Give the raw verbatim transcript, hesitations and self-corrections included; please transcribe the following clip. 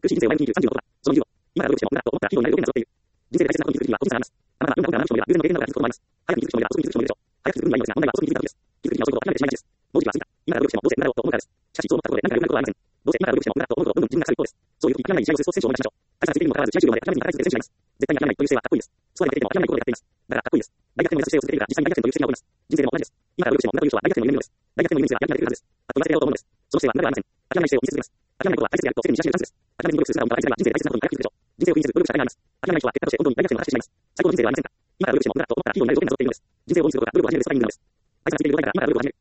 苦しい人生を前向きに生きるさんじゅうのことだ。その理由を、今から努力しても無駄と思ったら企業になる条件が揃っている。人生で大切なことに気づく時には個人差があります。あなたは運が運が何人もいれば、偶然の経験などが気づくこともあります。早くに気づく人もいれば遅くに気づく人もいるでしょう。早く気づく分にはいいのですが、問題は遅くに気づいた時です。気づく時には遅いことを諦めてしまいがちです。もう時期は過ぎた。今から努力してもどうせ無駄だろうと思うからです。しかし、そう思ったところで何か良くなることはありません。どうせ今から努力しても無駄だと思うとどんどん自分が腐る一方です。そういう時、諦めない試合をするスポーツ選手を思い出しましょう。大差がついているにもかかわらず試合終了まで諦めずに戦い続ける選手がいます。絶対に諦めないという姿勢はかっこいいです。スコアに負けていても諦めないことができています。誰が勝っても成功しているか実際に諦めないという姿勢が起こります。実際に大逆転という奇跡が起こります。人生でも同じです。今から努力しても無駄という人は大逆転の夢のようです。大逆転の夢にすれば諦めなくなるはずです。あっと言わせてやろうと思うのです。その姿勢は無駄ではありません。諦めない姿勢を見せ続けます。諦めないことは大切であると世間に知らしめるチャンスです。諦めずに努力する姿を見た大切であります。諦めない人は人生で大切なことに大逆転をしてしまいます。最高の人生でありたい人は結果として本当に大逆転を果たしてしまいます。最高の人生ではありませんか。今から努力しても無駄と思ったら企業になる条件が揃っているのです。人生を応援することが努力を始めるスタイリングなのです。大差がついている土台から今から努力を始める。